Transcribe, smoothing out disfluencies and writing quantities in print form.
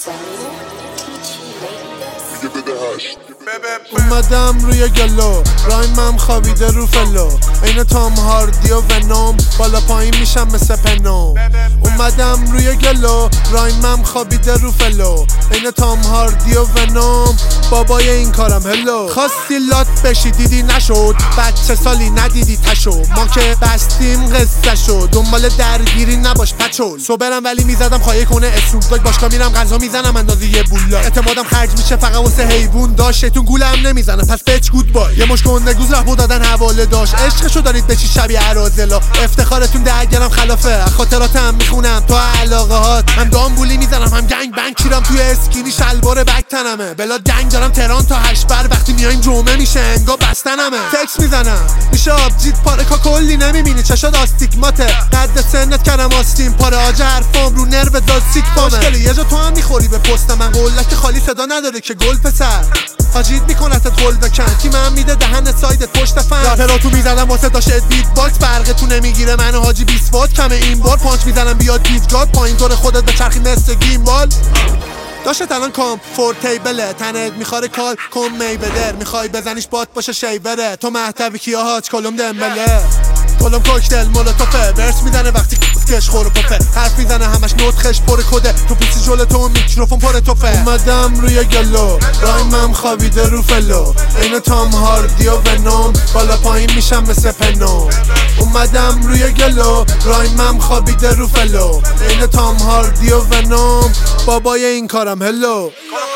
اومدم روی گلو، رایمم خوابیده رو فلو، این تام هاردی و ونوم، بالا پایین میشم مثل پنوم. اومدم روی گلو، رایمم خوابیده رو فلو، این تام هاردی و ونوم، بابای این کارم هلو. خواستی لات بشی دیدی نشد، بچه سالی ندیدی تشو، ما که بستیم قصه شد، دنبال درگیری نباش پچول. صبرم ولی میزدم خواهی کنه اسنوب داگ، باشگاه میرم غذا میزنم اندازه یه بولا، اعتمادم خرج میشه فقط واسه حیوون داشت، شیطون گولم نمیزنه پس بچ گود بای. یه مش گندگوز راه دادن حواله داشت، عشقشو دارید بچی شبیه عرازلا، افتخارتون درگرم خلافه، خاطراتم میخونم تو علاقه هات، هم دامبولی میزنم هم گنگ بنگ کیرم توی اسکینی شلوار بک تنمه، بلا دنگ دارم تهران تا هشبر، وقتی میایم جمعه میشه انگا بستنمه، تکس میزنم میشه آبجیت پاره کا کلی نمیبینی چشات آستیگماته، قد سنت کردم آستین پاره آج حرفام رو نرو داد سیک پامه، مشکلی یه جا تو هم میخوری به پست من، قولک خالی صدا نداره که گل پسر حاجیت میکنتت گلد کن، تیمم میده دهن سایدت پشت فن، رپراتو میزدم واسه داشت بیت باکس، برقتو نمیگیره منو حاجی 20 وات کمه این بار، پانچ میزنم بیاد دیدگات پایین طور خودت به چرخی مثل گیمبال، داشت الان کامفورتیبله، تنت میخواره کال کم میبدر، میخوای بزنیش بات باشه شیوره، تو محتوی کیا هاچ کلوم دمبله، کلوم کوکتل مولوتوفه، ورس میزنه وقتی کش خور و پفه، حرف میزنه همش نوتخش پر کده، تو پیسی جلو تو میکروفون پر توفه. اومدم روی گلو، رایمم خوابیده رو فلو، این تام هاردی و ونوم، بالا پایین میشم مثل پنوم. اومدم روی گلو، رایمم خوابیده رو فلو، این تام هاردی و ونوم، بابای این کارم هلو.